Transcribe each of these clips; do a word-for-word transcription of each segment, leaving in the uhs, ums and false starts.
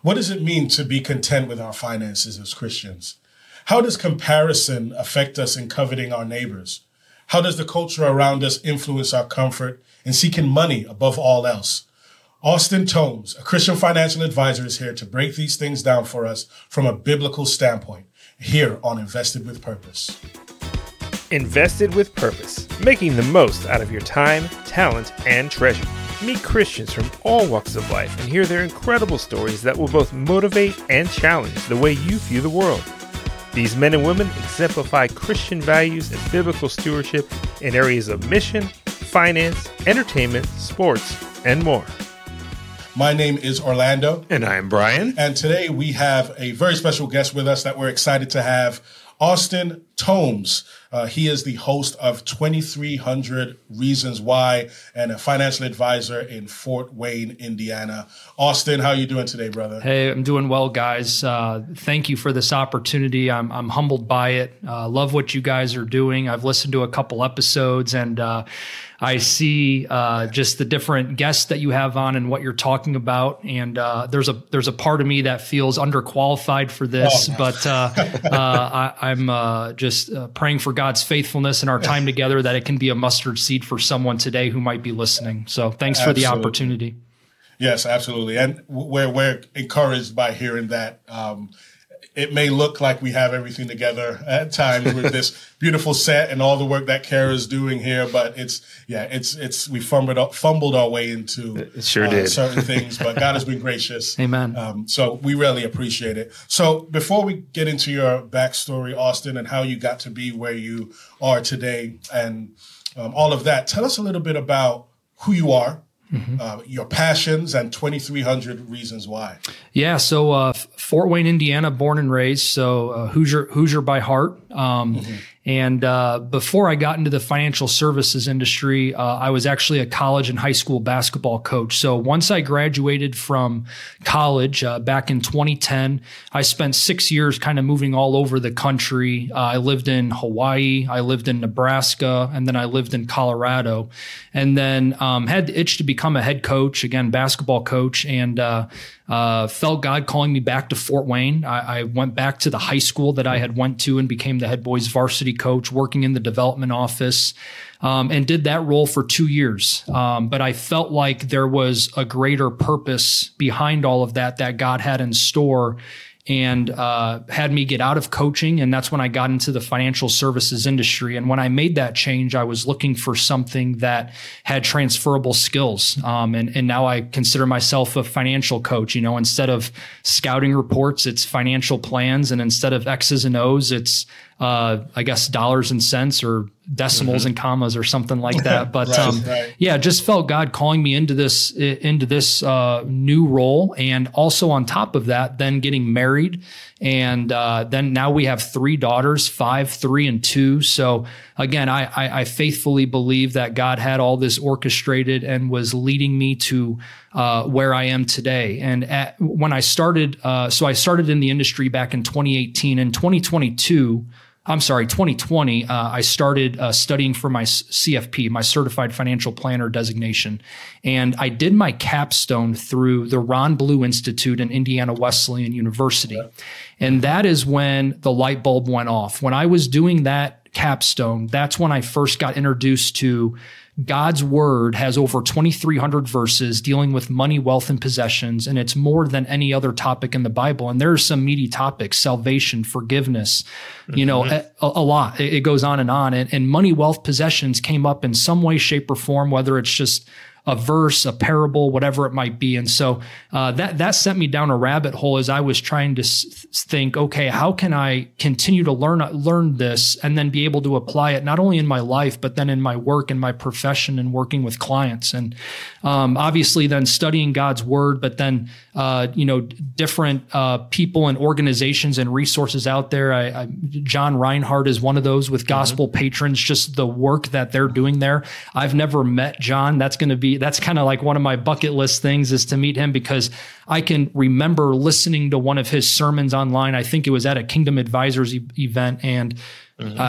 What does it mean to be content with our finances as Christians? How does comparison affect us in coveting our neighbors? How does the culture around us influence our comfort in seeking money above all else? Austin Tomes, a Christian financial advisor, is here to break these things down for us from a biblical standpoint, here on Invested with Purpose. Invested with Purpose, making the most out of your time, talent, and treasure. Meet Christians from all walks of life and hear their incredible stories that will both motivate and challenge the way you view the world. These men and women exemplify Christian values and biblical stewardship in areas of mission, finance, entertainment, sports, and more. My name is Orlando. And I am Brian. And today we have a very special guest with us that we're excited to have, Austin Tomes. Uh, he is the host of twenty-three hundred Reasons Why and a financial advisor in Fort Wayne, Indiana. Austin, how are you doing today, brother? Hey, I'm doing well, guys. Uh, thank you for this opportunity. I'm I'm humbled by it. Uh, love what you guys are doing. I've listened to a couple episodes, and uh, I see uh, just the different guests that you have on and what you're talking about. And uh, there's a there's a part of me that feels underqualified for this, oh. but uh, uh, I, I'm uh, just uh, praying for God's faithfulness in our time together, that it can be a mustard seed for someone today who might be listening. So thanks absolutely. For the opportunity. Yes, absolutely. And we're, we're encouraged by hearing that. Um, it may look like we have everything together at times with this beautiful set and all the work that Kara is doing here, but it's, yeah, it's, it's, we fumbled, fumbled our way into it sure uh, did. certain things, but God has been gracious. Amen. Um, so we really appreciate it. So before we get into your backstory, Austin, and how you got to be where you are today and um, all of that, tell us a little bit about who you are. Mm-hmm. Uh, your passions and twenty-three hundred Reasons Why. Yeah, so uh, Fort Wayne, Indiana, born and raised, so uh, Hoosier, Hoosier by heart. Um, mm-hmm. And uh, before I got into the financial services industry, uh, I was actually a college and high school basketball coach. So once I graduated from college uh, back in twenty ten, I spent six years kind of moving all over the country. Uh, I lived in Hawaii, I lived in Nebraska, and then I lived in Colorado. And then um, had the itch to become a head coach, again, basketball coach, and uh, uh, felt God calling me back to Fort Wayne. I, I went back to the high school that I had went to and became the head boys varsity coach, working in the development office, um, and did that role for two years. Um, but I felt like there was a greater purpose behind all of that that God had in store, and uh, had me get out of coaching. And that's when I got into the financial services industry. And when I made that change, I was looking for something that had transferable skills. Um, and, and now I consider myself a financial coach. You know, instead of scouting reports, it's financial plans. And instead of X's and O's, it's, uh, I guess, dollars and cents or decimals mm-hmm. and commas or something like that. But, right, um, right. yeah, just felt God calling me into this, into this, uh, new role. And also on top of that, then getting married. And, uh, then now we have three daughters, five, three, and two. So again, I, I, I faithfully believe that God had all this orchestrated and was leading me to, uh, where I am today. And at, when I started, uh, so I started in the industry back in twenty eighteen. In twenty twenty-two, I'm sorry, twenty twenty, uh, I started uh, studying for my C F P, my Certified Financial Planner designation. And I did my capstone through the Ron Blue Institute in Indiana Wesleyan University. Yeah. And that is when the light bulb went off. When I was doing that capstone, that's when I first got introduced to God's word has over twenty-three hundred verses dealing with money, wealth, and possessions, and it's more than any other topic in the Bible. And there are some meaty topics: salvation, forgiveness, mm-hmm. you know, a, a lot. It goes on and on. And, and money, wealth, possessions came up in some way, shape, or form, whether it's just a verse, a parable, whatever it might be. And so uh, that that sent me down a rabbit hole as I was trying to s- think, okay, how can I continue to learn learn this and then be able to apply it not only in my life, but then in my work and my profession and working with clients. And um, obviously then studying God's word, but then, uh, you know, different uh, people and organizations and resources out there. I, I, John Reinhardt is one of those with Gospel mm-hmm. Patrons, just the work that they're doing there. I've never met John. That's going to be That's kind of like one of my bucket list things, is to meet him, because I can remember listening to one of his sermons online. I think it was at a Kingdom Advisors e- event. And mm-hmm. uh,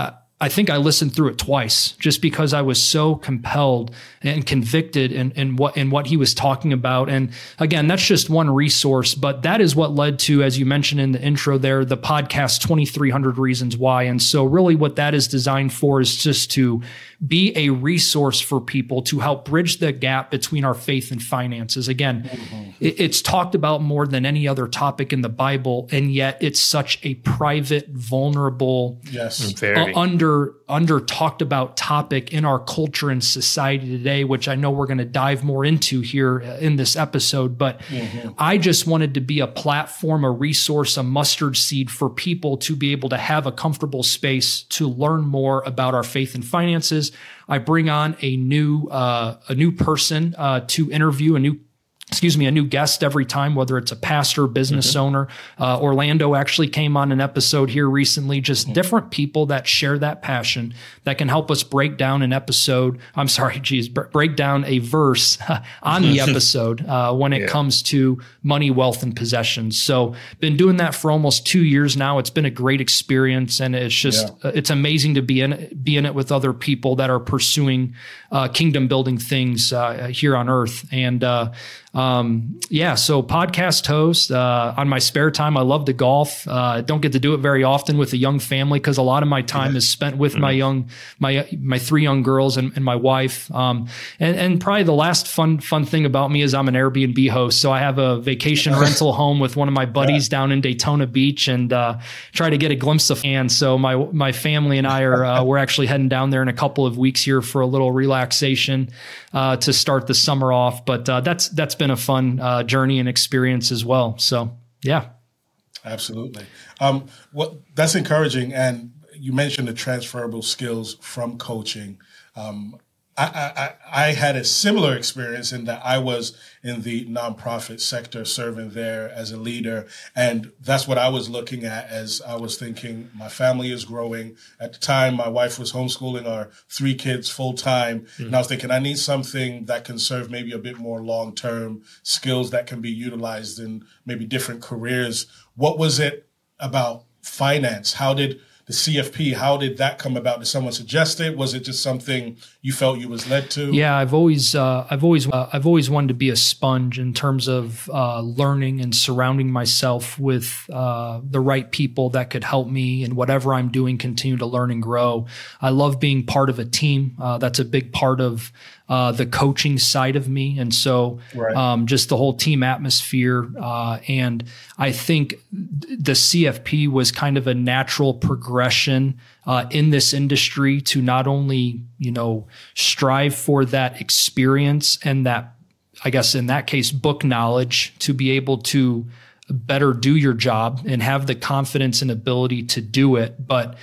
I think I listened through it twice just because I was so compelled and convicted in, in what in what he was talking about. And again, that's just one resource, but that is what led to, as you mentioned in the intro there, the podcast twenty-three hundred Reasons Why. And so really what that is designed for is just to be a resource for people to help bridge the gap between our faith and finances. Again, mm-hmm. it, it's talked about more than any other topic in the Bible, and yet it's such a private, vulnerable, yes, uh, under under talked about topic in our culture and society today, which I know we're going to dive more into here in this episode. But mm-hmm. I just wanted to be a platform, a resource, a mustard seed for people to be able to have a comfortable space to learn more about our faith and finances. I bring on a new uh, a new person uh, to interview, a new excuse me, a new guest every time, whether it's a pastor, business mm-hmm. owner. Uh, Orlando actually came on an episode here recently, just mm-hmm. different people that share that passion that can help us break down an episode. I'm sorry, geez, b- break down a verse on the episode uh, when it yeah. comes to money, wealth, and possessions. So been doing that for almost two years now. It's been a great experience, and it's just, yeah. uh, it's amazing to be in it, be in it with other people that are pursuing uh, kingdom building things uh, here on earth. And, uh, Um, yeah, so podcast host, uh, on my spare time, I love to golf. Uh, don't get to do it very often with a young family because a lot of my time yeah. is spent with mm-hmm. my young, my, my three young girls and, and my wife. Um, and, and probably the last fun, fun thing about me is I'm an Airbnb host. So I have a vacation rental home with one of my buddies yeah. down in Daytona Beach and, uh, try to get a glimpse of and so my, my family and I are, uh, we're actually heading down there in a couple of weeks here for a little relaxation, uh, to start the summer off. But, uh, that's, that's been a fun uh, journey and experience as well. So, yeah. Absolutely. Um, what that's encouraging. And you mentioned the transferable skills from coaching. Um, I, I, I had a similar experience in that I was in the nonprofit sector serving there as a leader. And that's what I was looking at as I was thinking my family is growing. At the time, my wife was homeschooling our three kids full time. Mm-hmm. And I was thinking I need something that can serve maybe a bit more long-term skills that can be utilized in maybe different careers. What was it about finance? How did the C F P, how did that come about? Did someone suggest it? Was it just something you felt you was led to? Yeah, I've always, uh, I've always, uh, I've always wanted to be a sponge in terms of uh, learning and surrounding myself with uh, the right people that could help me in whatever I'm doing, continue to learn and grow. I love being part of a team. Uh, that's a big part of Uh, the coaching side of me. And so right. um, just the whole team atmosphere. Uh, and I think the C F P was kind of a natural progression uh, in this industry to not only, you know, strive for that experience and that, I guess in that case, book knowledge to be able to better do your job and have the confidence and ability to do it. But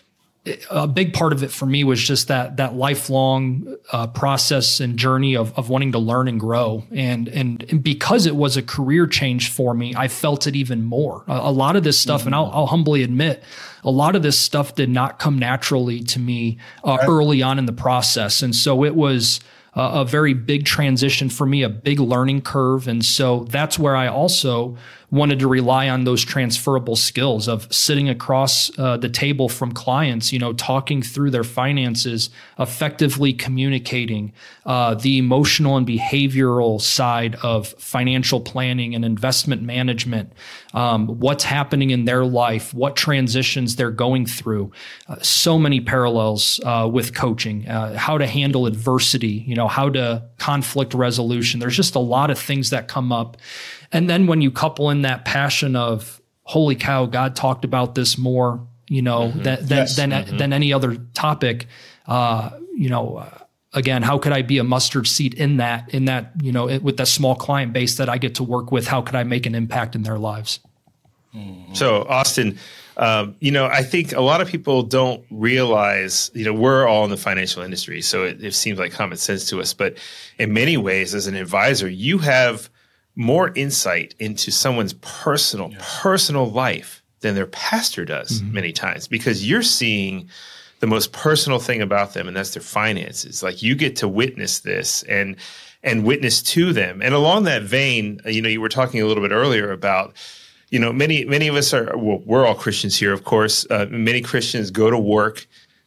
a big part of it for me was just that that lifelong uh, process and journey of of wanting to learn and grow, and and, and because it was a career change for me, I felt it even more. A, a lot of this stuff, mm-hmm. and I'll, I'll humbly admit, a lot of this stuff did not come naturally to me uh, right. early on in the process, and so it was uh, a very big transition for me, a big learning curve, and so that's where I also wanted to rely on those transferable skills of sitting across uh, the table from clients, you know, talking through their finances, effectively communicating uh, the emotional and behavioral side of financial planning and investment management, um, what's happening in their life, what transitions they're going through. Uh, so many parallels uh, with coaching, uh, how to handle adversity, you know, how to conflict resolution. There's just a lot of things that come up. And then when you couple in that passion of, holy cow, God talked about this more, you know, mm-hmm. than than, yes. than, mm-hmm. than any other topic, uh, you know, uh, again, how could I be a mustard seed in that, in that, you know, it, with that small client base that I get to work with? How could I make an impact in their lives? Mm-hmm. So, Austin, um, you know, I think a lot of people don't realize, you know, we're all in the financial industry, so it, it seems like common sense to us. But in many ways, as an advisor, you have more insight into someone's personal, yeah. personal life than their pastor does mm-hmm. many times, because you're seeing the most personal thing about them, and that's their finances. Like, you get to witness this and and witness to them. And along that vein, you know, you were talking a little bit earlier about, you know, many many of us are, well, we're all Christians here, of course. Uh, many Christians go to work.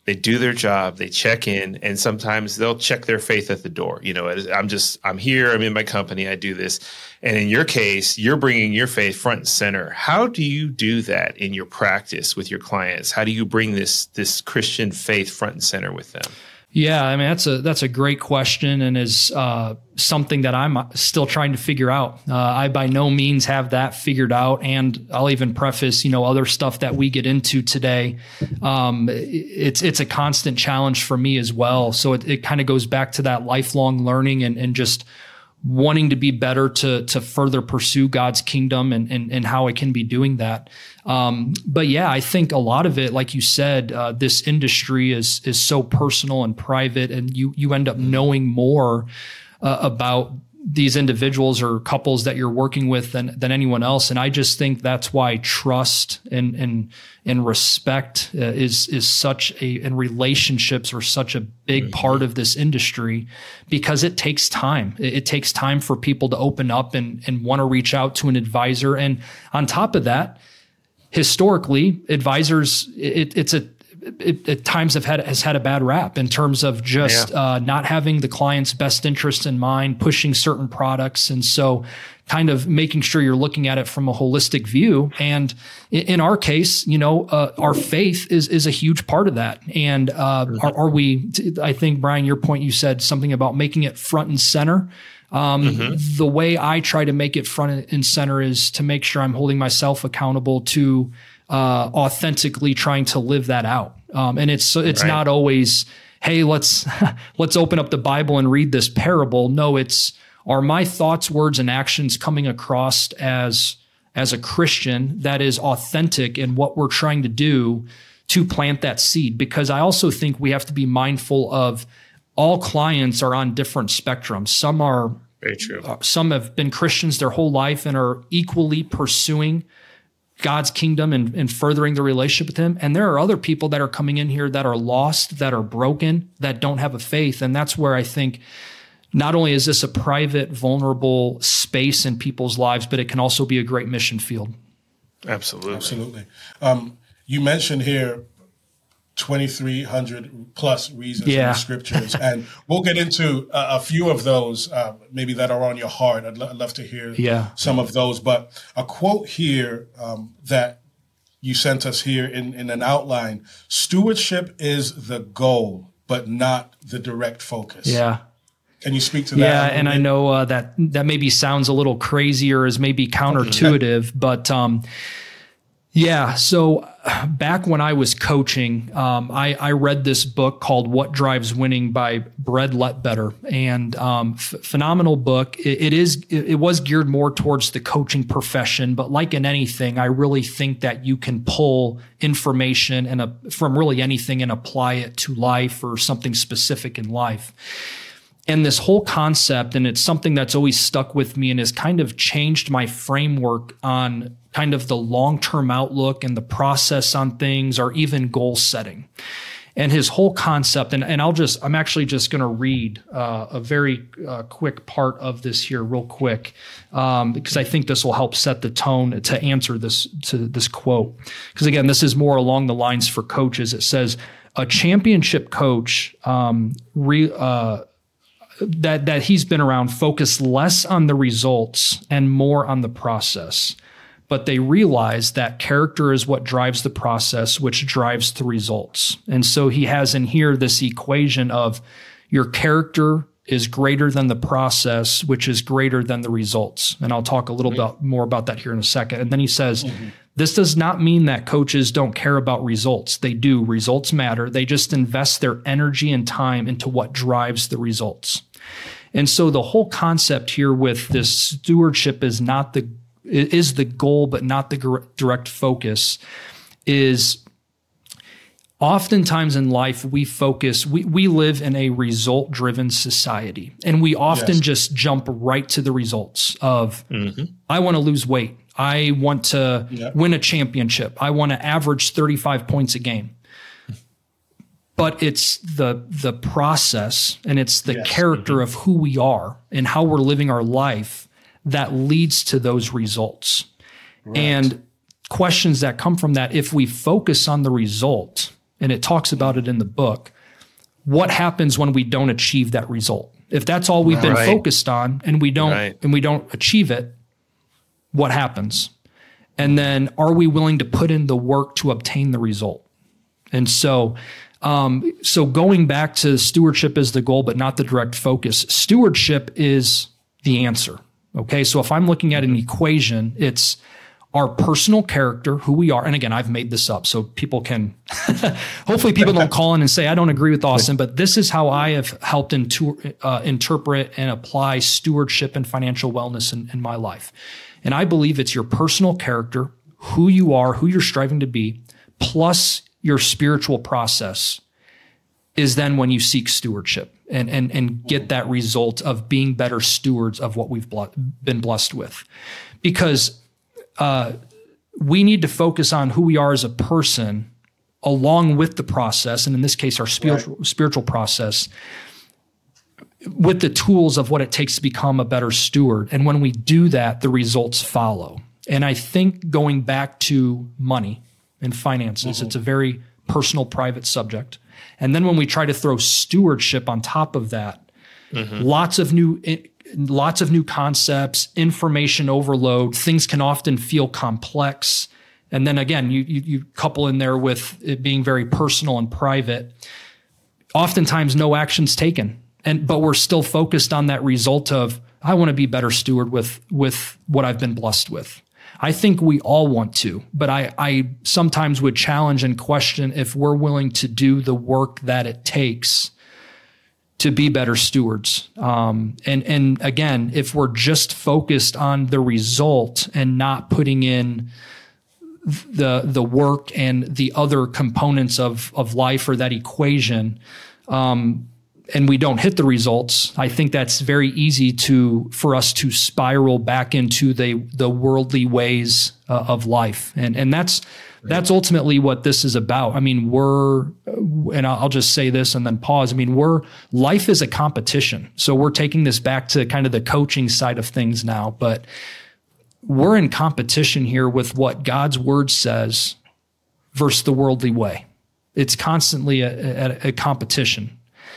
They do their job, they check in, and sometimes they'll check their faith at the door. You know, I'm just, I'm here, I'm in my company, I do this. And in your case, you're bringing your faith front and center. How do you do that in your practice with your clients? How do you bring this, this Christian faith front and center with them? Yeah, I mean, that's a that's a great question, and is uh, something that I'm still trying to figure out. Uh, I by no means have that figured out, and I'll even preface, you know, other stuff that we get into today. Um, it's it's a constant challenge for me as well. So it, it kind of goes back to that lifelong learning and and just wanting to be better to to further pursue God's kingdom and and, and how I can be doing that. Um, but yeah, I think a lot of it, like you said, uh, this industry is is so personal and private, and you you end up knowing more uh, about these individuals or couples that you're working with than than anyone else. And I just think that's why trust and and and respect uh, is is such a, and relationships are such a big mm-hmm. part of this industry, because it takes time. It, it takes time for people to open up and and want to reach out to an advisor. And on top of that, historically, advisors, it, it's a It, at times have had has had a bad rap in terms of just yeah. uh, not having the client's best interest in mind, pushing certain products, and so kind of making sure you're looking at it from a holistic view. And in, in our case, you know, uh, our faith is is a huge part of that. And uh, mm-hmm. are, are we? I think, Brian, your point, you said something about making it front and center. Um, mm-hmm. The way I try to make it front and center is to make sure I'm holding myself accountable to Uh, authentically trying to live that out. Um, and it's it's right. not always, hey, let's let's open up the Bible and read this parable. No, it's, are my thoughts, words, and actions coming across as as a Christian that is authentic in what we're trying to do to plant that seed? Because I also think we have to be mindful of all clients are on different spectrums. Some are, very true. Uh, some have been Christians their whole life and are equally pursuing God's kingdom and, and furthering the relationship with him. And there are other people that are coming in here that are lost, that are broken, that don't have a faith. And that's where I think not only is this a private, vulnerable space in people's lives, but it can also be a great mission field. Absolutely. Absolutely. Um, you mentioned here twenty-three hundred plus reasons yeah. in the scriptures. And we'll get into a, a few of those, uh, maybe that are on your heart. I'd, lo- I'd love to hear yeah. some of those. But a quote here um, that you sent us here in, in an outline: stewardship is the goal, but not the direct focus. Yeah. Can you speak to that? Yeah, and bit? I know uh, that that maybe sounds a little crazy or is maybe counterintuitive, but um, yeah. So back when I was coaching, um, I, I read this book called What Drives Winning by Brad Lettbetter, and um, f- phenomenal book. It, it is it, it was geared more towards the coaching profession, but like in anything, I really think that you can pull information and a, from really anything and apply it to life or something specific in life. And this whole concept, and it's something that's always stuck with me and has kind of changed my framework on kind of the long-term outlook and the process on things, or even goal setting. And his whole concept, and, and I'll just, I'm actually just going to read uh, a very uh, quick part of this here real quick, um, because I think this will help set the tone to answer this, to this quote. Because again, this is more along the lines for coaches. It says, a championship coach, um, re, uh, that that he's been around, focus less on the results and more on the process. But they realize that character is what drives the process, which drives the results. And so he has in here this equation of your character is greater than the process, which is greater than the results. And I'll talk a little mm-hmm. bit more about that here in a second. And then he says, mm-hmm. this does not mean that coaches don't care about results. They do. Results matter. They just invest their energy and time into what drives the results. And so the whole concept here with this stewardship is not the is the goal, but not the direct focus, is oftentimes in life we focus, we, we live in a result-driven society, and we often yes. just jump right to the results of, mm-hmm. I want to lose weight. I want to yep. win a championship. I want to average thirty-five points a game. But it's the the process and it's the yes. character mm-hmm. of who we are and how we're living our life that leads to those results. Right. And questions that come from that, if we focus on the result and it talks about it in the book, what happens when we don't achieve that result? If that's all we've been Right. focused on and we don't Right. and we don't achieve it, what happens? And then are we willing to put in the work to obtain the result? And so um, so going back to stewardship is the goal, but not the direct focus. Stewardship is the answer. Okay. So if I'm looking at an equation, it's our personal character, who we are. And again, I've made this up so people can, hopefully people don't call in and say, I don't agree with Austin, but this is how I have helped intu- uh, interpret and apply stewardship and financial wellness in, in my life. And I believe it's your personal character, who you are, who you're striving to be, plus your spiritual process is then when you seek stewardship and, and, and get that result of being better stewards of what we've been blessed with. Because uh, we need to focus on who we are as a person along with the process, and in this case, our spiritual, right. spiritual process, with the tools of what it takes to become a better steward. And when we do that, the results follow. And I think going back to money and finances, mm-hmm. it's a very personal, private subject. And then when we try to throw stewardship on top of that, mm-hmm. lots of new, lots of new concepts, information overload, things can often feel complex. And then again, you, you, you couple in there with it being very personal and private, oftentimes no action's taken. And, but we're still focused on that result of, I want to be better steward with, with what I've been blessed with. I think we all want to, but I, I sometimes would challenge and question if we're willing to do the work that it takes to be better stewards. Um, and, and again, if we're just focused on the result and not putting in the, the work and the other components of, of life or that equation, um, and we don't hit the results, I think that's very easy to for us to spiral back into the the worldly ways uh, of life, and and that's right. that's ultimately what this is about. I mean, we're, and I'll just say this and then pause. I mean, we're life is a competition, so we're taking this back to kind of the coaching side of things now, but we're in competition here with what God's word says versus the worldly way. It's constantly a, a, a competition.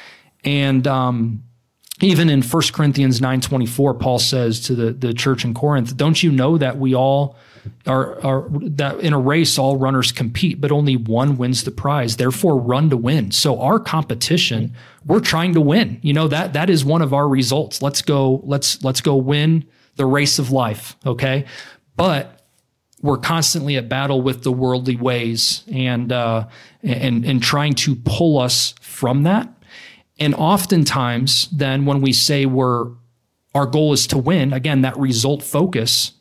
And um, even in First Corinthians nine twenty-four, Paul says to the, the church in Corinth, don't you know that we all are, are, that in a race, all runners compete, but only one wins the prize. Therefore, run to win. So our competition, we're trying to win. You know, that that is one of our results. Let's go, let's let's go win the race of life, okay? But we're constantly at battle with the worldly ways and uh, and and trying to pull us from that. And oftentimes, then, when we say we're our goal is to win, again, that result focus,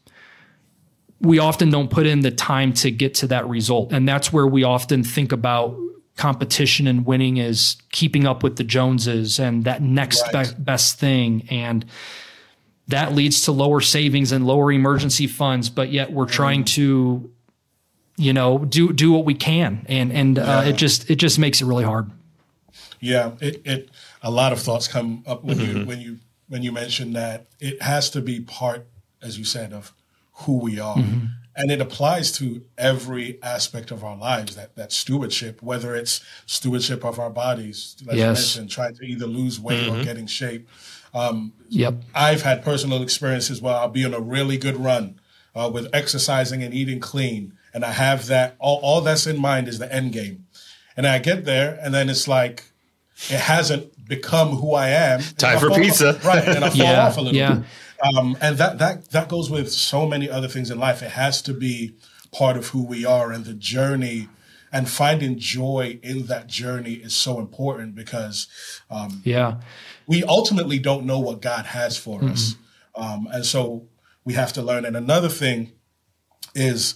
we often don't put in the time to get to that result. And that's where we often think about competition and winning is keeping up with the Joneses and that next right. be- best thing. And that leads to lower savings and lower emergency funds, but yet we're trying to, you know, do do what we can. And and uh, yeah. it just it just makes it really hard. Yeah, it, it a lot of thoughts come up when Mm-hmm. you when you when you mention that it has to be part, as you said, of who we are. Mm-hmm. And it applies to every aspect of our lives, that that stewardship, whether it's stewardship of our bodies, as Yes. you mentioned, trying to either lose weight mm-hmm. or get in shape. Um, yep. I've had personal experiences where I'll be on a really good run uh, with exercising and eating clean. And I have that, all, all that's in mind is the end game. And I get there and then it's like, it hasn't become who I am. Time I for fall, pizza. Right. And I fall yeah, off a little yeah. bit. Um, and that, that, that goes with so many other things in life. It has to be part of who we are, and the journey and finding joy in that journey is so important because um, yeah, we ultimately don't know what God has for mm-hmm. us. Um, and so we have to learn. And another thing is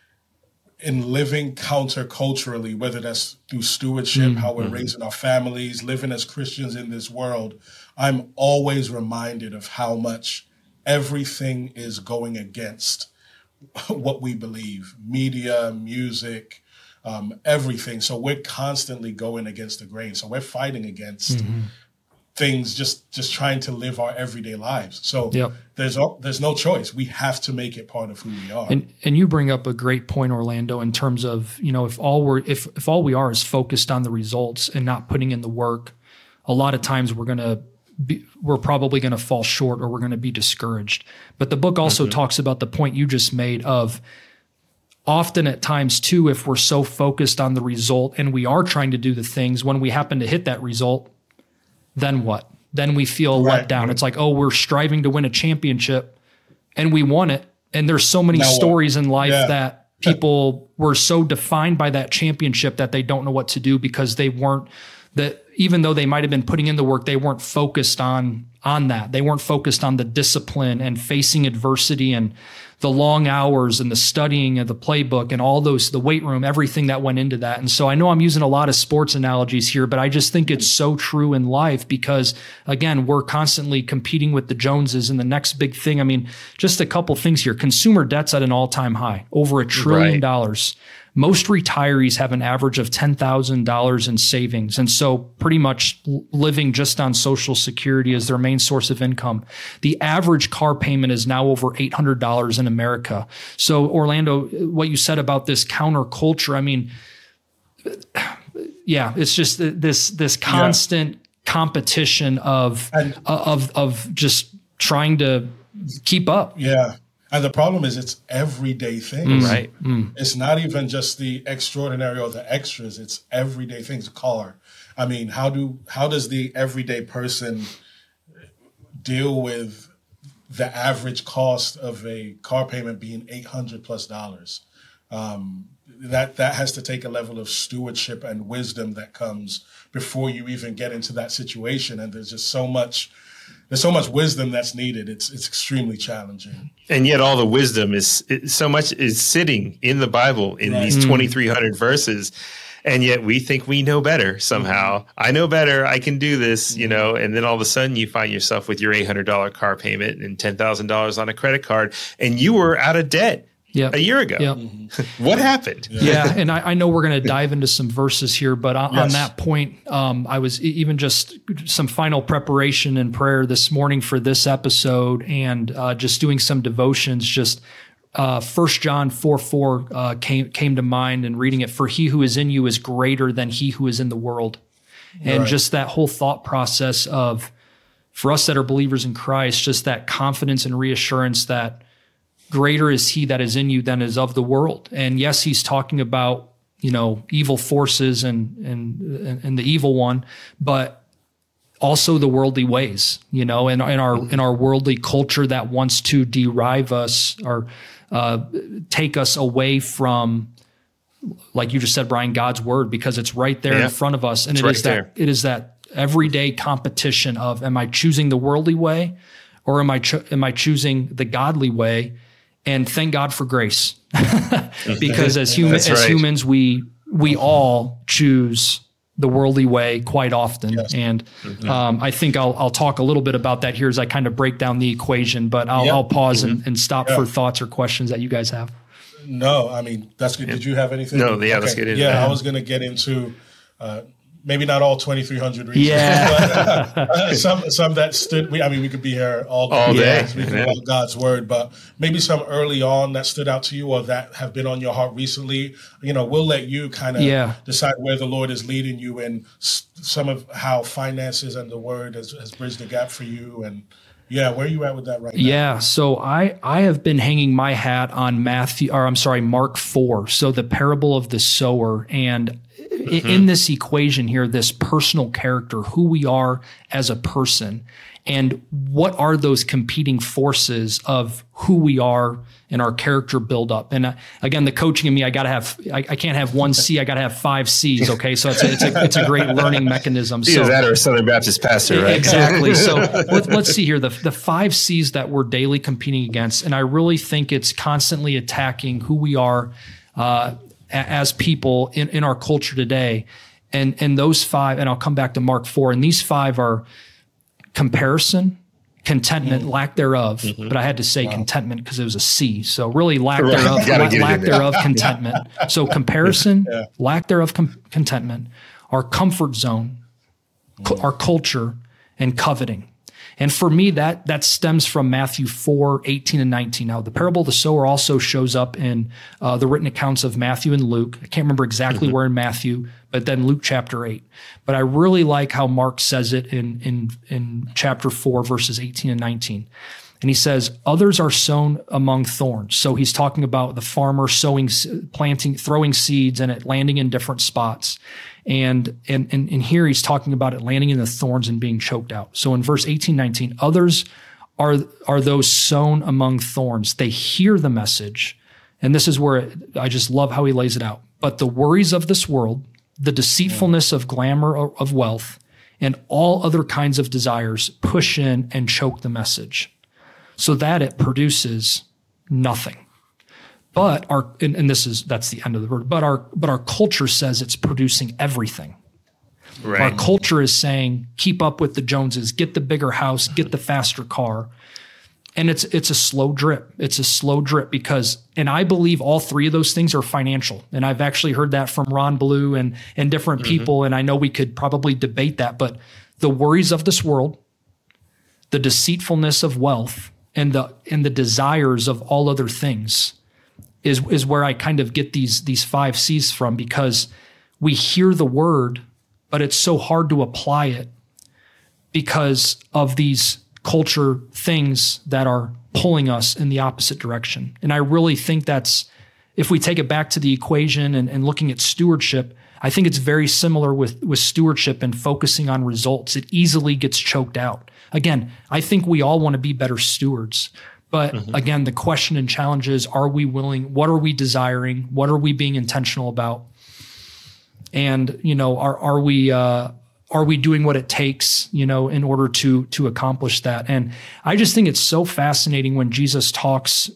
in living counterculturally, whether that's through stewardship, mm-hmm. how we're raising our families, living as Christians in this world, I'm always reminded of how much everything is going against what we believe, media, music, um, everything. So we're constantly going against the grain. So we're fighting against mm-hmm. things, just just trying to live our everyday lives. So yep. there's there's no choice. We have to make it part of who we are. And and you bring up a great point, Orlando, in terms of, you know, if all we're if if all we are is focused on the results and not putting in the work, a lot of times we're gonna be, we're probably gonna fall short, or we're gonna be discouraged. But the book also mm-hmm. talks about the point you just made of, often at times too, if we're so focused on the result and we are trying to do the things, when we happen to hit that result, then what? Then we feel right. let down. It's like, oh, we're striving to win a championship and we won it. And there's so many now stories what? in life yeah. that people were so defined by that championship that they don't know what to do, because they weren't, that even though they might have been putting in the work, they weren't focused on, on that. They weren't focused on the discipline and facing adversity and the long hours and the studying of the playbook and all those, the weight room, everything that went into that. And so I know I'm using a lot of sports analogies here, but I just think it's so true in life, because again, we're constantly competing with the Joneses and the next big thing. I mean, just a couple things here. Consumer debt's at an all-time high, over a trillion right. dollars. Most retirees have an average of ten thousand dollars in savings. And so pretty much living just on Social Security is their main source of income. The average car payment is now over eight hundred dollars in America. So Orlando, what you said about this counterculture, I mean, yeah, it's just this, this constant yeah. competition of, and, of, of just trying to keep up. Yeah. And the problem is it's everyday things. Mm, right. Mm. It's not even just the extraordinary or the extras. It's everyday things. A car. I mean, how do how does the everyday person deal with the average cost of a car payment being eight hundred plus dollars? Um, that that has to take a level of stewardship and wisdom that comes before you even get into that situation. And there's just so much. There's so much wisdom that's needed. It's it's extremely challenging. And yet all the wisdom is so much is sitting in the Bible in right. these twenty-three hundred verses. And yet we think we know better somehow. Mm-hmm. I know better. I can do this, mm-hmm. you know, and then all of a sudden you find yourself with your eight hundred dollars car payment and ten thousand dollars on a credit card, and you were out of debt. Yep. A year ago. Yep. Mm-hmm. What happened? Yeah. yeah and I, I know we're going to dive into some verses here, but on, yes. on that point, um, I was even just some final preparation and prayer this morning for this episode, and uh, just doing some devotions. Just uh, First John four four uh, came came to mind, and reading it. For he who is in you is greater than he who is in the world, and right. just that whole thought process of, for us that are believers in Christ, just that confidence and reassurance that greater is he that is in you than is of the world. And yes, he's talking about, you know, evil forces and, and, and the evil one, but also the worldly ways, you know, and in our, in our worldly culture that wants to derive us or, uh, take us away from, like you just said, Brian, God's word, because it's right there yeah. in front of us. And it's it right is there. that, it is that everyday competition of, am I choosing the worldly way, or am I, cho- am I choosing the godly way? And thank God for grace, because as humans, right. as humans, we we all choose the worldly way quite often. Yes. And mm-hmm. um, I think I'll I'll talk a little bit about that here as I kind of break down the equation. But I'll, yep. I'll pause mm-hmm. and, and stop yeah. for thoughts or questions that you guys have. No, I mean that's good. Did you have anything? No, yeah, okay. let's get into yeah, that. I was going to get into. Uh, Maybe not all twenty-three hundred reasons, yeah. but uh, some some that stood. We, I mean, we could be here all day, all day. speaking yeah. about God's word, but maybe some early on that stood out to you, or that have been on your heart recently. You know, we'll let you kind of yeah. decide where the Lord is leading you, and some of how finances and the word has, has bridged the gap for you. And yeah, where are you at with that right now? Yeah, so I I have been hanging my hat on Matthew, or I'm sorry, Mark four. So the parable of the sower. And Mm-hmm. in this equation here, this personal character, who we are as a person, and what are those competing forces of who we are and our character buildup. And uh, again, the coaching in me, I got to have, I, I can't have one C, I got to have five C's. Okay. So it's a, it's a, it's a great learning mechanism. So yeah, that or a Southern Baptist pastor, right? Exactly. So let, let's see here, the, the five C's that we're daily competing against. And I really think it's constantly attacking who we are, uh, as people in, in our culture today. And, and those five, and I'll come back to Mark four, and these five are comparison, contentment, mm-hmm. lack thereof. Mm-hmm. But I had to say wow. contentment because it was a C. So really lack right. thereof, la- lack thereof, contentment. So comparison, yeah. lack thereof, com- contentment, our comfort zone, cu- our culture, and coveting. And for me, that that stems from Matthew four, eighteen and nineteen. Now, the parable of the sower also shows up in uh, the written accounts of Matthew and Luke. I can't remember exactly mm-hmm. where in Matthew, but then Luke chapter eight. But I really like how Mark says it in, in, in chapter four, verses eighteen and nineteen. And he says, others are sown among thorns. So he's talking about the farmer sowing, planting, throwing seeds and it landing in different spots. And, and, and, and here he's talking about it landing in the thorns and being choked out. So in verse eighteen, nineteen, others are, are those sown among thorns. They hear the message. And this is where it, I just love how he lays it out. But the worries of this world, the deceitfulness of glamour of wealth, and all other kinds of desires push in and choke the message, so that it produces nothing. But our, and, and this is, that's the end of the word, but our, but our culture says it's producing everything. Right. Our culture is saying, keep up with the Joneses, get the bigger house, get the faster car. And it's, it's a slow drip. It's a slow drip because, and I believe all three of those things are financial. And I've actually heard that from Ron Blue and, and different mm-hmm. people. And I know we could probably debate that, but the worries of this world, the deceitfulness of wealth, and the, and the desires of all other things is, is where I kind of get these, these five C's from, because we hear the word, but it's so hard to apply it because of these culture things that are pulling us in the opposite direction. And I really think that's, if we take it back to the equation and, and looking at stewardship, I think it's very similar with, with stewardship and focusing on results. It easily gets choked out. Again, I think we all want to be better stewards. But mm-hmm. again, the question and challenge is, are we willing? What are we desiring? What are we being intentional about? And, you know, are, are we, uh, are we doing what it takes, you know, in order to, to accomplish that? And I just think it's so fascinating when Jesus talks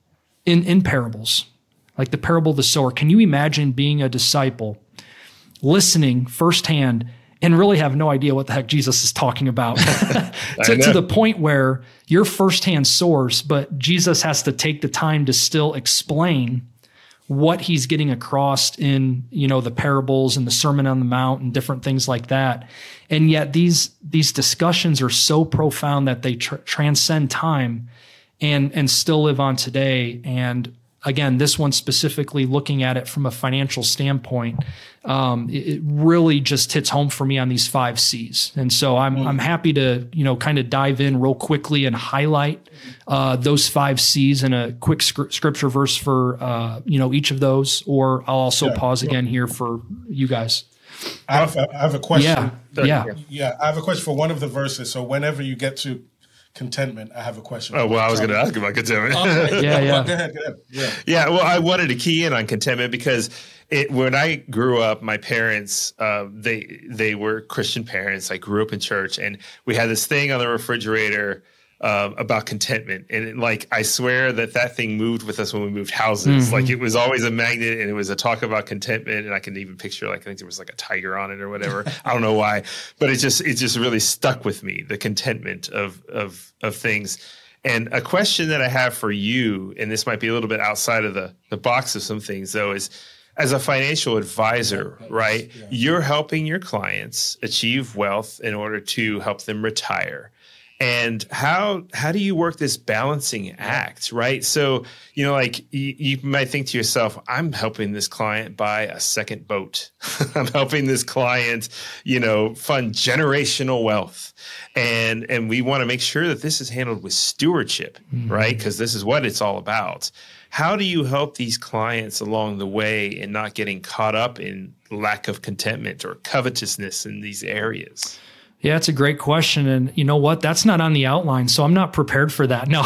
in, in parables, like the parable of the sower. Can you imagine being a disciple, listening firsthand, and really have no idea what the heck Jesus is talking about to, to the point where you're firsthand source, but Jesus has to take the time to still explain what he's getting across in, you know, the parables and the Sermon on the Mount and different things like that. And yet these, these discussions are so profound that they tr- transcend time and, and still live on today. And again, this one specifically looking at it from a financial standpoint, um, it, it really just hits home for me on these five C's. And so I'm mm-hmm. I'm happy to, you know, kind of dive in real quickly and highlight uh, those five C's in a quick sc- scripture verse for, uh, you know, each of those, or I'll also yeah, pause again here for you guys. I have a, I have a question. Yeah, yeah. Yeah, I have a question for one of the verses. So whenever you get to contentment, I have a question. Oh, well, I was going to ask about contentment. Okay. yeah, yeah. Go ahead, go ahead. Yeah. Yeah, well, I wanted to key in on contentment because it, when I grew up, my parents, uh, they they were Christian parents. I grew up in church, and we had this thing on the refrigerator uh, about contentment. And it, like, I swear that that thing moved with us when we moved houses. Mm-hmm. Like, it was always a magnet, and it was a talk about contentment. And I can even picture, like, I think there was like a tiger on it or whatever. I don't know why, but it just it just really stuck with me, the contentment of of of things. And a question that I have for you, and this might be a little bit outside of the the box of some things, though, is as a financial advisor, right? Yeah. You're helping your clients achieve wealth in order to help them retire. And how how do you work this balancing act, right? So, you know, like you, you might think to yourself, I'm helping this client buy a second boat. I'm helping this client, you know, fund generational wealth. And and we want to make sure that this is handled with stewardship, mm-hmm. right? Because this is what it's all about. How do you help these clients along the way in not getting caught up in lack of contentment or covetousness in these areas? Yeah, it's a great question. And you know what? That's not on the outline, so I'm not prepared for that. No,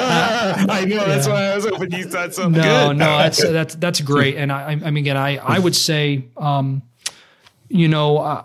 I know. That's yeah. why I was hoping you said something no, good. No, that's, that's, that's great. And I, I mean, again, I, I would say, um, you know, uh,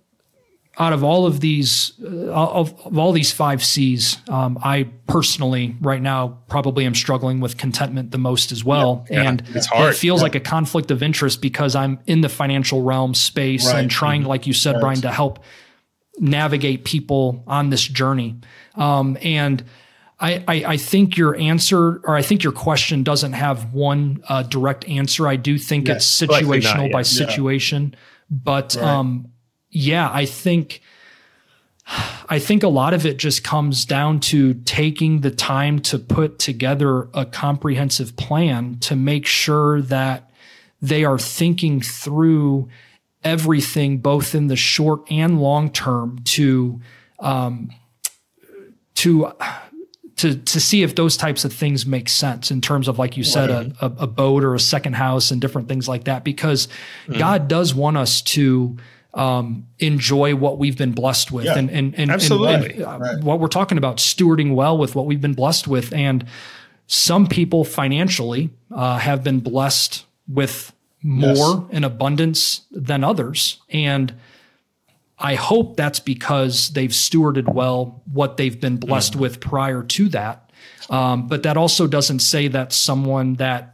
out of all of these, uh, of, of all these five C's, um, I personally right now probably am struggling with contentment the most as well. Yeah, yeah, and it's hard. It feels yeah. like a conflict of interest because I'm in the financial realm space right. and trying, mm-hmm. like you said, right. Brian, to help navigate people on this journey. Um, and I, I, I think your answer, or I think your question doesn't have one uh, direct answer. I do think yes, it's situational not, yeah. by situation, yeah. but right. um, yeah, I think I think a lot of it just comes down to taking the time to put together a comprehensive plan to make sure that they are thinking through everything, both in the short and long term, to um, to to to see if those types of things make sense in terms of, like you said, a, a, a boat or a second house and different things like that. Because mm-hmm. God does want us to um, enjoy what we've been blessed with, yeah, and and and, absolutely. and uh, right. what we're talking about, stewarding well with what we've been blessed with. And some people financially uh, have been blessed with more yes. in abundance than others. And I hope that's because they've stewarded well what they've been blessed mm-hmm. with prior to that. Um, but that also doesn't say that someone that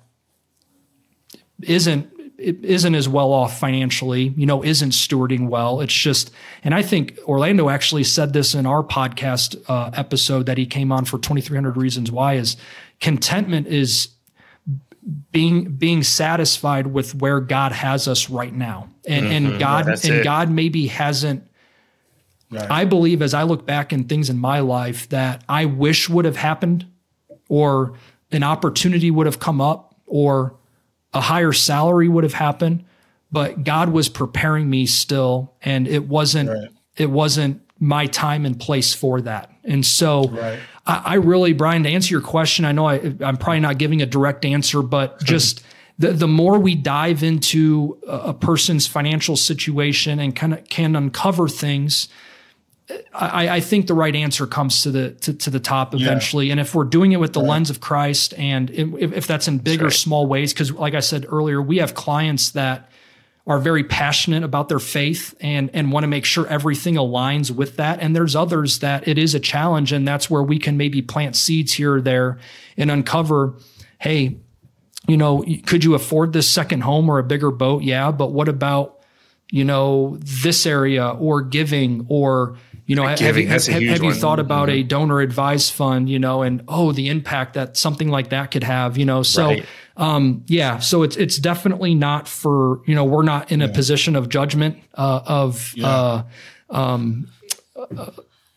isn't isn't as well off financially, you know, isn't stewarding well. It's just, and I think Orlando actually said this in our podcast uh, episode that he came on for twenty-three hundred Reasons Why, is contentment is being being satisfied with where God has us right now. And mm-hmm. and God That's and it. God maybe hasn't right. I believe, as I look back in things in my life that I wish would have happened, or an opportunity would have come up, or a higher salary would have happened, but God was preparing me still, and it wasn't right. it wasn't my time and place for that. And so right. I, I really, Brian, to answer your question, I know I, I'm probably not giving a direct answer, but just the, the more we dive into a, a person's financial situation and kind of can uncover things, I, I think the right answer comes to the to, to the top eventually. Yeah. And if we're doing it with the right. lens of Christ, and if, if that's in big that's or right. small ways, because like I said earlier, we have clients that are very passionate about their faith and, and want to make sure everything aligns with that. And there's others that it is a challenge, and that's where we can maybe plant seeds here or there and uncover, hey, you know, could you afford this second home or a bigger boat? Yeah, but what about, you know, this area, or giving, or, you know, have, giving, have, have, have you one. thought about mm-hmm. a donor advised fund, you know, and, oh, the impact that something like that could have, you know? So, right. um, yeah, so it's, it's definitely not for, you know, we're not in a yeah. position of judgment, uh, of, yeah. uh, um, uh,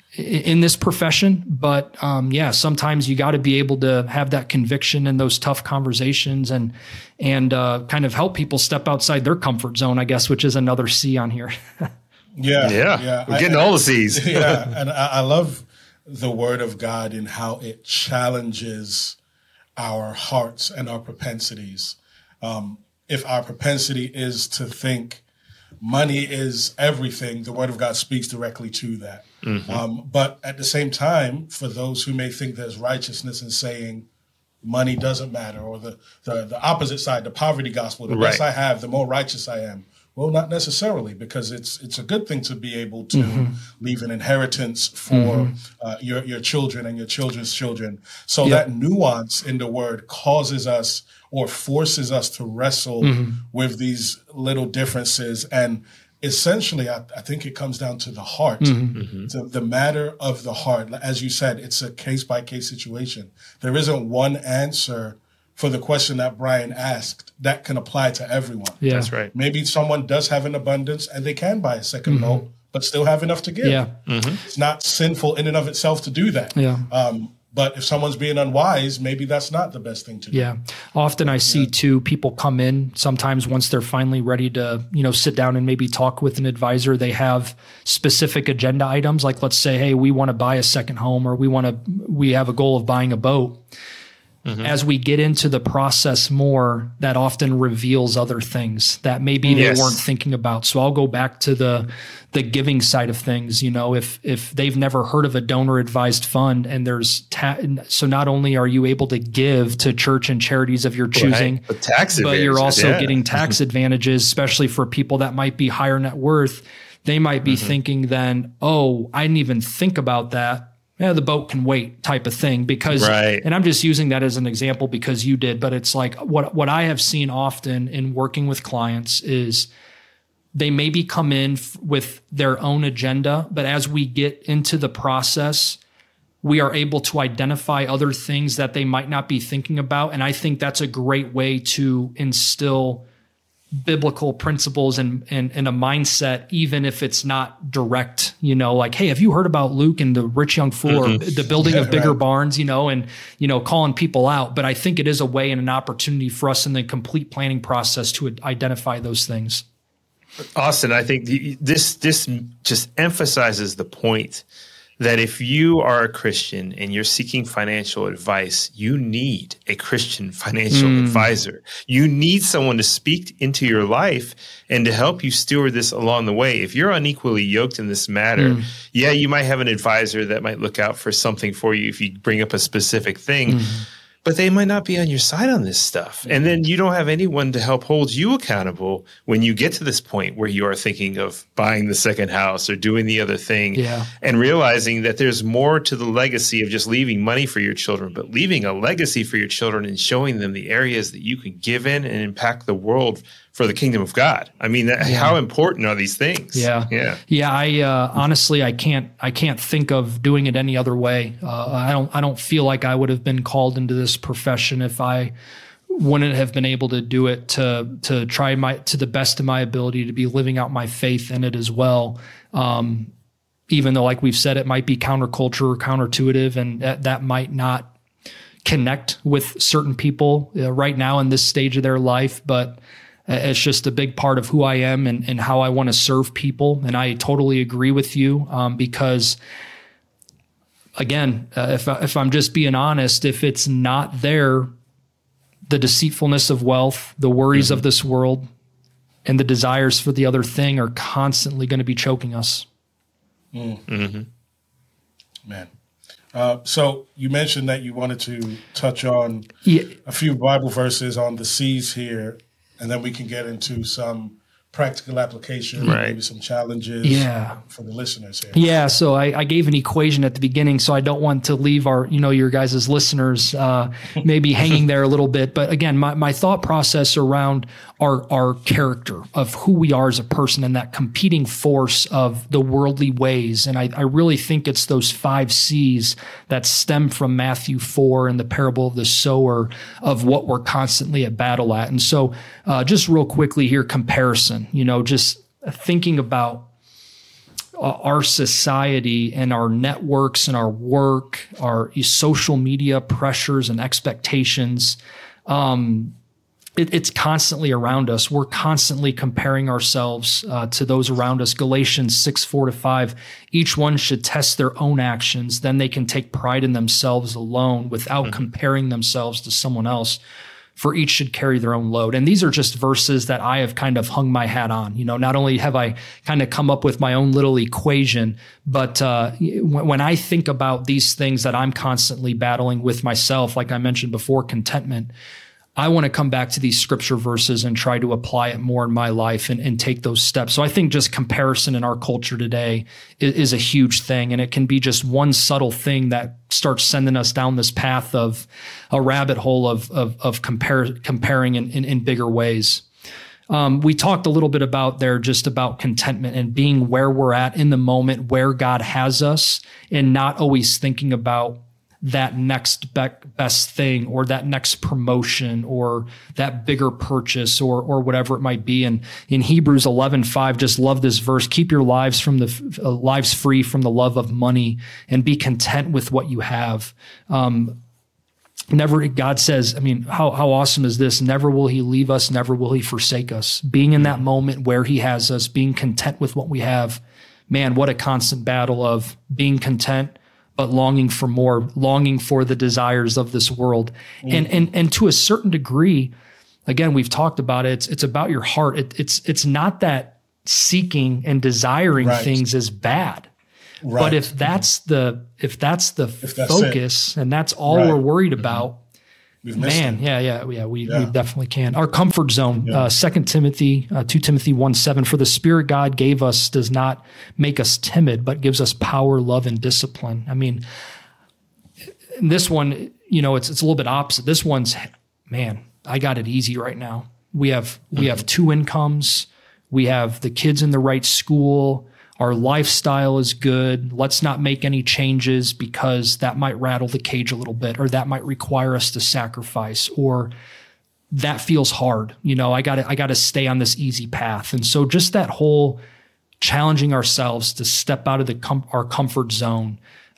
in this profession, but, um, yeah, sometimes you got to be able to have that conviction in those tough conversations, and, and, uh, kind of help people step outside their comfort zone, I guess, which is another C on here. Yeah, yeah, yeah. We're getting I, all the C's. Yeah, and I, I love the Word of God and how it challenges our hearts and our propensities. Um, if our propensity is to think money is everything, the Word of God speaks directly to that. Mm-hmm. Um, but at the same time, for those who may think there's righteousness in saying money doesn't matter, or the the, the opposite side, the poverty gospel, the right. less I have, the more righteous I am. Well, not necessarily, because it's it's a good thing to be able to mm-hmm. leave an inheritance for mm-hmm. uh, your your children and your children's children. So yep. that nuance in the Word causes us, or forces us, to wrestle mm-hmm. with these little differences. And essentially, I, I think it comes down to the heart, mm-hmm. to the matter of the heart. As you said, it's a case by case situation. There isn't one answer for the question that Brian asked that can apply to everyone. Yeah. That's right. Maybe someone does have an abundance and they can buy a second mm-hmm. boat, but still have enough to give. Yeah. Mm-hmm. It's not sinful in and of itself to do that. Yeah. Um, but if someone's being unwise, maybe that's not the best thing to do. Yeah. Often I see yeah. too, people come in sometimes once they're finally ready to, you know, sit down and maybe talk with an advisor. They have specific agenda items. Like, let's say, hey, we want to buy a second home, or we want to, we have a goal of buying a boat. Mm-hmm. As we get into the process more, that often reveals other things that maybe yes. they weren't thinking about. So I'll go back to the the giving side of things. You know, if if they've never heard of a donor advised fund, and there's ta- so not only are you able to give to church and charities of your choosing, right. but, tax but you're also yeah. getting tax advantages, especially for people that might be higher net worth. They might be mm-hmm. thinking then, oh, I didn't even think about that. Yeah, the boat can wait type of thing, because, right. and I'm just using that as an example because you did, but it's like what, what I have seen often in working with clients is they maybe come in f- with their own agenda, but as we get into the process, we are able to identify other things that they might not be thinking about. And I think that's a great way to instill biblical principles and, and, and a mindset, even if it's not direct, you know, like, hey, have you heard about Luke and the rich young fool mm-hmm. or the building yeah, of bigger right. barns, you know, and, you know, calling people out. But I think it is a way and an opportunity for us in the complete planning process to identify those things. Austin, I think the, this, this just emphasizes the point that if you are a Christian and you're seeking financial advice, you need a Christian financial mm. advisor. You need someone to speak into your life and to help you steward this along the way. If you're unequally yoked in this matter, mm. yeah, you might have an advisor that might look out for something for you if you bring up a specific thing. Mm. But they might not be on your side on this stuff. And then you don't have anyone to help hold you accountable when you get to this point where you are thinking of buying the second house or doing the other thing yeah. and realizing that there's more to the legacy of just leaving money for your children, but leaving a legacy for your children and showing them the areas that you can give in and impact the world for the kingdom of God. I mean, that, yeah. how important are these things? Yeah. Yeah. Yeah. I, uh, honestly, I can't, I can't think of doing it any other way. Uh, I don't, I don't feel like I would have been called into this profession if I wouldn't have been able to do it to, to try my, to the best of my ability to be living out my faith in it as well. Um, even though, like we've said, it might be counterculture or counterintuitive, and that, that might not connect with certain people uh, right now in this stage of their life, but it's just a big part of who I am and, and how I want to serve people. And I totally agree with you um, because, again, uh, if, if I'm just being honest, if it's not there, the deceitfulness of wealth, the worries mm-hmm. of this world, and the desires for the other thing are constantly going to be choking us. Mm. Mm-hmm. Man. Uh, so you mentioned that you wanted to touch on yeah. a few Bible verses on the C's here, and then we can get into some practical application, right. maybe some challenges yeah. for the listeners here. Yeah, so I, I gave an equation at the beginning, so I don't want to leave our, you know, your guys' listeners uh, maybe hanging there a little bit. But again, my, my thought process around our our character of who we are as a person and that competing force of the worldly ways. And I, I really think it's those five C's that stem from Matthew four and the parable of the sower of what we're constantly at battle at. And so uh, just real quickly here, comparison. You know, just thinking about our society and our networks and our work, our social media pressures and expectations. Um, it, it's constantly around us. We're constantly comparing ourselves uh, to those around us. Galatians six, four to five, each one should test their own actions. Then they can take pride in themselves alone without mm-hmm. comparing themselves to someone else. For each should carry their own load. And these are just verses that I have kind of hung my hat on. You know, not only have I kind of come up with my own little equation, but uh, when I think about these things that I'm constantly battling with myself, like I mentioned before, contentment, I want to come back to these scripture verses and try to apply it more in my life and, and take those steps. So I think just comparison in our culture today is, is a huge thing. And it can be just one subtle thing that starts sending us down this path of a rabbit hole of, of, of compare, comparing in, in, in bigger ways. Um, we talked a little bit about there just about contentment and being where we're at in the moment, where God has us, and not always thinking about that next be- best thing or that next promotion or that bigger purchase or or whatever it might be. And in Hebrews eleven five, just love this verse, keep your lives from the uh, lives free from the love of money and be content with what you have. Um, never, God says, I mean, how, how awesome is this? Never will he leave us. Never will he forsake us. Being in that moment where he has us, being content with what we have, man, what a constant battle of being content, but longing for more, longing for the desires of this world. Mm. And, and, and to a certain degree, again, we've talked about it. It's, it's about your heart. It, it's, it's not that seeking and desiring right. things is bad, right. but if that's the, if that's the if that's focus it. and that's all right. we're worried about, We've man, yeah, yeah, yeah, we, yeah. we definitely can. Our comfort zone, yeah. uh, Second Timothy, uh, Second Timothy one seven, for the Spirit God gave us does not make us timid, but gives us power, love, and discipline. I mean, this one, you know, it's it's a little bit opposite. This one's, man, I got it easy right now. We have we mm-hmm. have two incomes. We have the kids in the right school. Our lifestyle is good. Let's not make any changes because that might rattle the cage a little bit, or that might require us to sacrifice, or that feels hard. You know, I got to, I got to stay on this easy path. And so just that whole challenging ourselves to step out of the com- our comfort zone,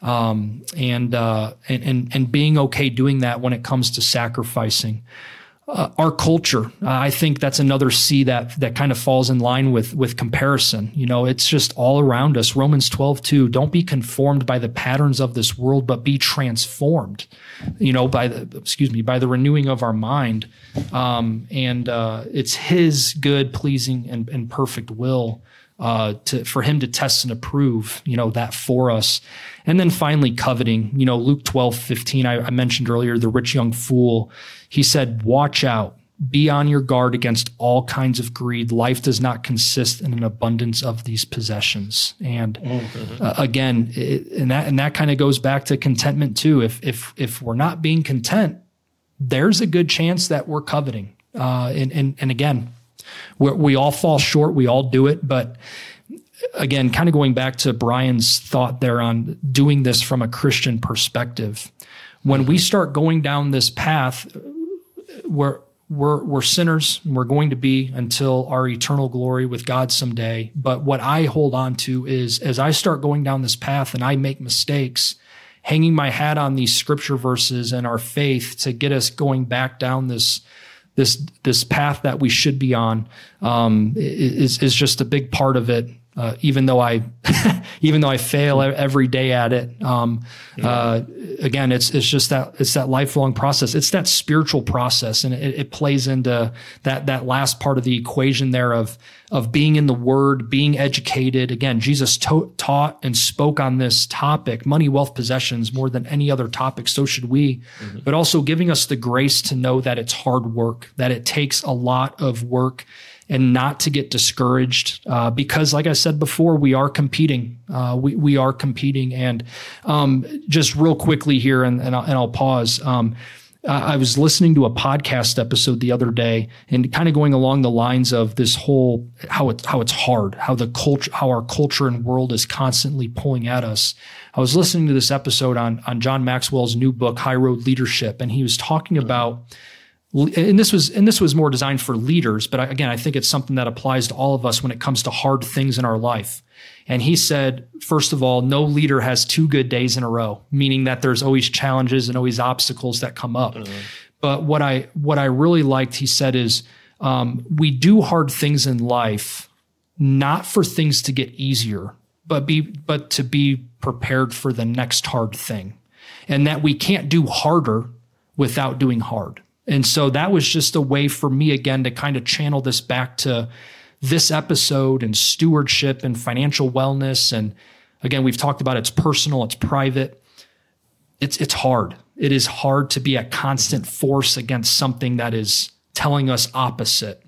um, and, uh, and, and, and being okay doing that when it comes to sacrificing. Uh, our culture, uh, I think that's another C that that kind of falls in line with with comparison. You know, it's just all around us. Romans twelve two, don't be conformed by the patterns of this world, but be transformed, you know, by the, excuse me, by the renewing of our mind. Um, and uh, it's his good, pleasing, and, and perfect will uh, to for him to test and approve, you know, that for us. And then finally, coveting. You know, Luke twelve fifteen, I, I mentioned earlier, the rich young fool. He said, watch out, be on your guard against all kinds of greed. Life does not consist in an abundance of these possessions. And mm-hmm. uh, again, it, and that and that kind of goes back to contentment too. If if if we're not being content, there's a good chance that we're coveting. Uh, and and and again, we we all fall short. We all do it, but again, kind of going back to Brian's thought there on doing this from a Christian perspective, when we start going down this path, we're, we're, we're sinners, and we're going to be until our eternal glory with God someday. But what I hold on to is, as I start going down this path and I make mistakes, hanging my hat on these scripture verses and our faith to get us going back down this this this path that we should be on, um, is is just a big part of it. Uh, even though I, even though I fail every day at it, um, yeah. uh, again, it's it's just that it's that lifelong process. It's that spiritual process, and it, it plays into that that last part of the equation there of of being in the Word, being educated. Again, Jesus to- taught and spoke on this topic, money, wealth, possessions, more than any other topic. So should we, mm-hmm. but also giving us the grace to know that it's hard work, that it takes a lot of work. And not to get discouraged, uh, because, like I said before, we are competing. Uh, we we are competing, and um, just real quickly here, and and I'll, and I'll pause. Um, I was listening to a podcast episode the other day, and kind of going along the lines of this whole how it's how it's hard, how the culture, how our culture and world is constantly pulling at us. I was listening to this episode on on John Maxwell's new book, High Road Leadership, and he was talking about. And this was and this was more designed for leaders, but again, I think it's something that applies to all of us when it comes to hard things in our life. And he said, first of all, no leader has two good days in a row, meaning that there's always challenges and always obstacles that come up. Mm-hmm. But what I what I really liked, he said, is um, we do hard things in life, not for things to get easier, but be but to be prepared for the next hard thing, and that we can't do harder without doing hard. And so that was just a way for me, again, to kind of channel this back to this episode and stewardship and financial wellness. And again, we've talked about it's personal, it's private. It's it's hard. It is hard to be a constant force against something that is telling us opposite.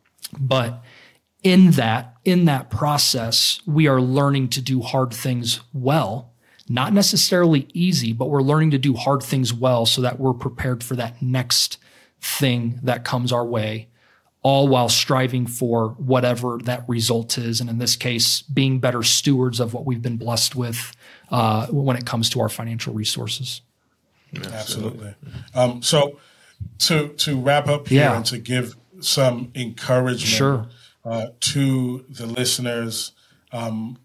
But in that, in that process, we are learning to do hard things well. Not necessarily easy, but we're learning to do hard things well so that we're prepared for that next thing that comes our way, all while striving for whatever that result is. And in this case, being better stewards of what we've been blessed with uh, when it comes to our financial resources. Absolutely. Um, so to to wrap up here yeah. and to give some encouragement sure. uh, to the listeners, um,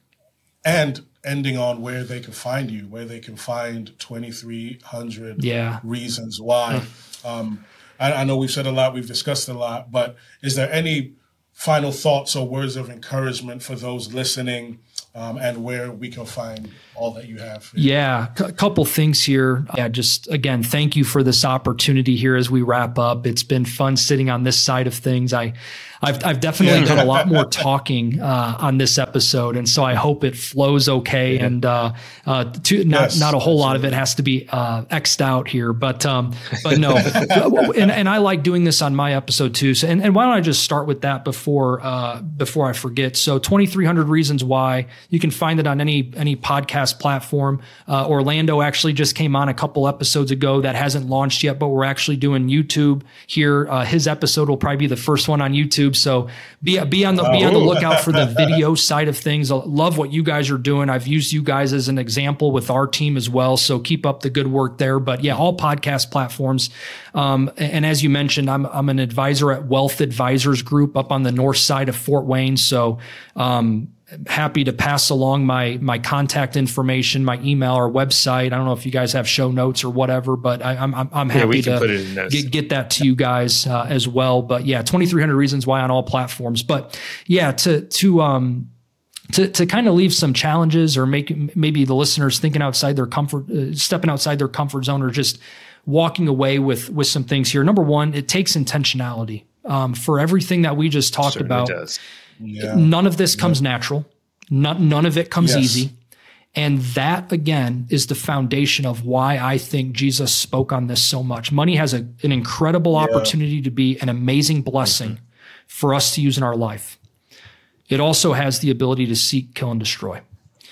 and ending on where they can find you, where they can find twenty-three hundred yeah. Reasons Why. Um, I, I know we've said a lot, we've discussed a lot, but is there any final thoughts or words of encouragement for those listening, um, and where we can find all that you have? Yeah, a couple things here. Yeah, just again, thank you for this opportunity here as we wrap up. It's been fun sitting on this side of things. I, I've, I've definitely done a lot more talking uh, on this episode, and so I hope it flows okay. Yeah. And uh, uh, to, not yes, not a whole absolutely. lot of it has to be uh, X'd out here, but um, but no. and, and I like doing this on my episode too. So and, and why don't I just start with that before uh, before I forget? So twenty-three hundred Reasons Why. You can find it on any any podcast platform. Uh, Orlando actually just came on a couple episodes ago that hasn't launched yet, but we're actually doing YouTube here. Uh, his episode will probably be the first one on YouTube. So be be on the be on the lookout for the video side of things. I love what you guys are doing. I've used you guys as an example with our team as well. So keep up the good work there. But yeah, all podcast platforms. Um, and as you mentioned, I'm I'm an advisor at Wealth Advisors Group up on the north side of Fort Wayne. So um, happy to pass along my my contact information, my email or website. I don't know if you guys have show notes or whatever, but I, I'm I'm happy yeah, to get, get that to you guys uh, as well. But yeah, twenty-three hundred Reasons Why on all platforms. But yeah, to to um to to kind of leave some challenges or make maybe the listeners thinking outside their comfort, uh, stepping outside their comfort zone, or just walking away with with some things here. Number one, it takes intentionality. Um, for everything that we just talked Certainly about, does. Yeah. None of this comes yeah. natural. None, none of it comes yes. easy. And that, again, is the foundation of why I think Jesus spoke on this so much. Money has a, an incredible yeah. opportunity to be an amazing blessing mm-hmm. for us to use in our life. It also has the ability to seek, kill, and destroy.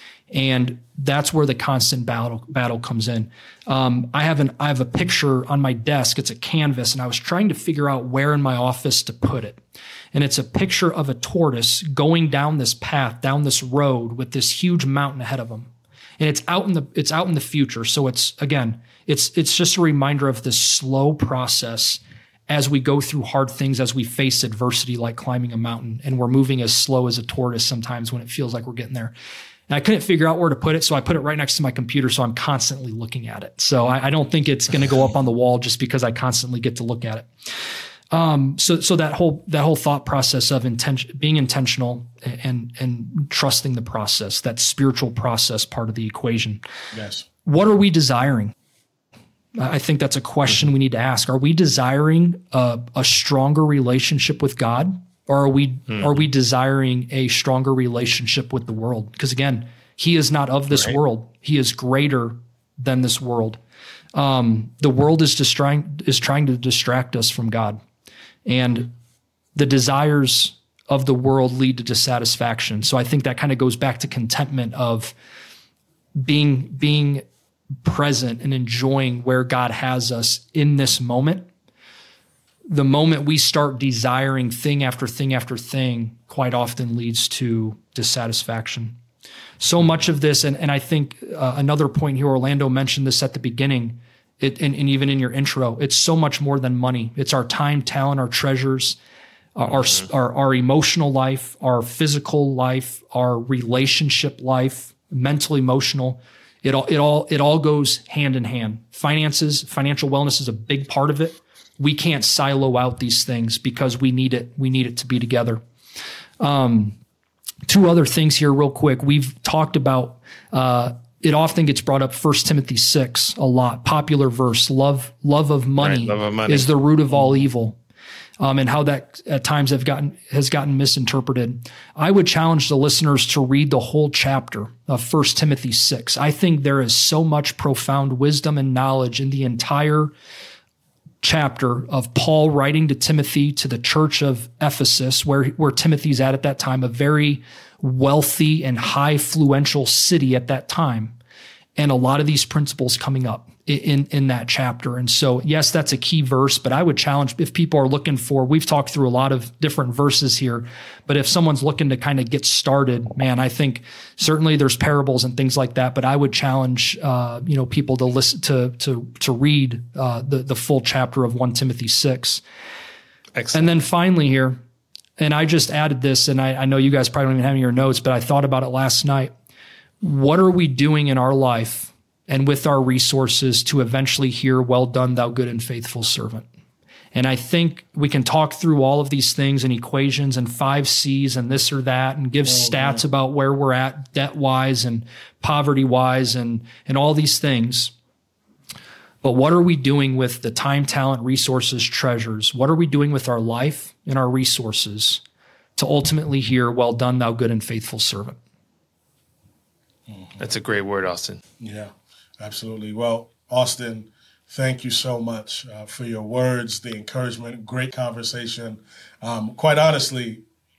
And that's where the constant battle battle comes in. Um, I have an I have a picture on my desk. It's a canvas, and I was trying to figure out where in my office to put it. And it's a picture of a tortoise going down this path, down this road with this huge mountain ahead of him. And it's out in the it's out in the future. So it's again, it's it's just a reminder of this slow process as we go through hard things, as we face adversity like climbing a mountain, and we're moving as slow as a tortoise sometimes when it feels like we're getting there. And I couldn't figure out where to put it, so I put it right next to my computer, so I'm constantly looking at it. So I, I don't think it's going to go up on the wall just because I constantly get to look at it. Um, so so that whole that whole thought process of intention, being intentional and and trusting the process, that spiritual process part of the equation. Yes. What are we desiring? I think that's a question we need to ask. Are we desiring a, a stronger relationship with God? Or are we hmm. are we desiring a stronger relationship with the world? Because again, he is not of this right. world. He is greater than this world. Um, the world is just trying is trying to distract us from God, and the desires of the world lead to dissatisfaction. So I think that kind of goes back to contentment of being being present and enjoying where God has us in this moment. The moment we start desiring thing after thing after thing, quite often leads to dissatisfaction. So much of this, and, and I think uh, another point here, Orlando mentioned this at the beginning, it, and, and even in your intro, it's so much more than money. It's our time, talent, our treasures, our, mm-hmm. our, our emotional life, our physical life, our relationship life, mental, emotional. It all, it all, it all goes hand in hand. Finances, financial wellness is a big part of it. We can't silo out these things because we need it. We need it to be together. Um, two other things here real quick. We've talked about, uh, it often gets brought up, First Timothy six a lot, popular verse, love, love of money, right, love of money. is the root of all evil. Um, and how that at times have gotten, has gotten misinterpreted. I would challenge the listeners to read the whole chapter of First Timothy six. I think there is so much profound wisdom and knowledge in the entire chapter of Paul writing to Timothy, to the church of Ephesus, where, where Timothy's at at that time, a very wealthy and high influential city at that time. And a lot of these principles coming up in, in that chapter. And so, yes, that's a key verse, but I would challenge if people are looking for, we've talked through a lot of different verses here, but if someone's looking to kind of get started, man, I think certainly there's parables and things like that, but I would challenge, uh, you know, people to listen to, to, to read, uh, the, the full chapter of First Timothy six. Excellent. And then finally here, and I just added this, and I, I know you guys probably don't even have in your notes, but I thought about it last night. What are we doing in our life and with our resources to eventually hear, well done, thou good and faithful servant? And I think we can talk through all of these things and equations and five C's and this or that and give oh, stats man. about where we're at debt-wise and poverty-wise and, and all these things. But what are we doing with the time, talent, resources, treasures? What are we doing with our life and our resources to ultimately hear, well done, thou good and faithful servant? That's a great word, Austin. Yeah, absolutely. Well, Austin, thank you so much uh, for your words, the encouragement, great conversation. Um, quite honestly,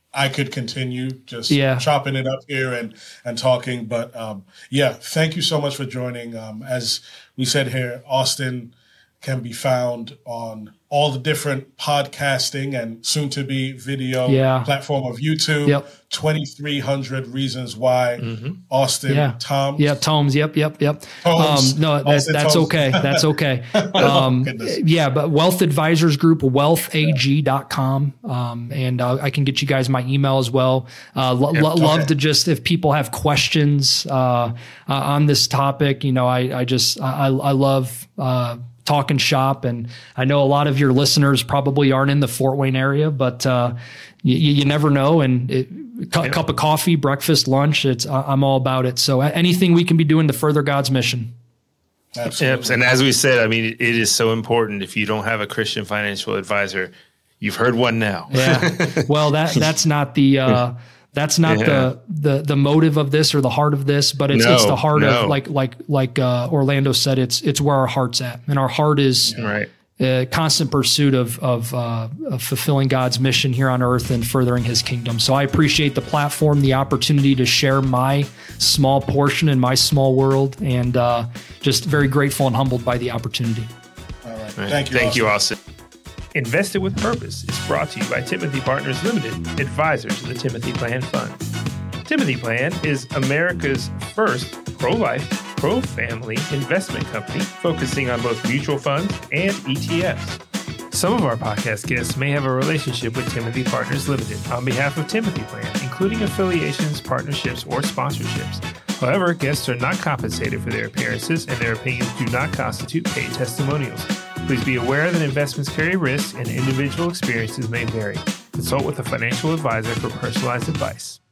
I could continue just Yeah. chopping it up here and, and talking. But um, yeah, thank you so much for joining. Um, as we said here, Austin can be found on all the different podcasting and soon to be video Yeah. platform of YouTube. Yep. twenty-three hundred Reasons Why. Mm-hmm. Austin Yeah. Toms. Yeah, Tomes. Yep, yep, yep. Tomes. Um, no, that, Austin that's Tomes. okay. That's okay. Oh, Um, goodness. yeah, but Wealth Advisors Group, wealth a g dot com. Um, and uh, I can get you guys my email as well. Uh, lo- Yeah, lo- love okay. to just, if people have questions uh, uh, on this topic, you know, I, I just, I, I love uh, talking shop. And I know a lot of your listeners probably aren't in the Fort Wayne area, but uh, you, you never know. And it, cu- cup of coffee, breakfast, lunch, it's I- I'm all about it. So anything we can be doing to further God's mission. Absolutely. Yep. And as we said, I mean, it is so important. If you don't have a Christian financial advisor, you've heard one now. Yeah. Well, that that's not the uh, that's not Yeah. the the the motive of this or the heart of this, but it's No, it's the heart no. of like like like uh, Orlando said, it's it's where our heart's at, and our heart is Right. a constant pursuit of of, uh, of fulfilling God's mission here on earth and furthering His kingdom. So I appreciate the platform, the opportunity to share my small portion in my small world, and uh, just very grateful and humbled by the opportunity. All right. Right. Thank you. Thank Austin. you, Austin. Invested with Purpose is brought to you by Timothy Partners Limited, advisors of the Timothy Plan Fund. Timothy Plan is America's first pro-life, pro-family investment company focusing on both mutual funds and E T Fs. Some of our podcast guests may have a relationship with Timothy Partners Limited on behalf of Timothy Plan, including affiliations, partnerships, or sponsorships. However, guests are not compensated for their appearances, and their opinions do not constitute paid testimonials. Please be aware that investments carry risks and individual experiences may vary. Consult with a financial advisor for personalized advice.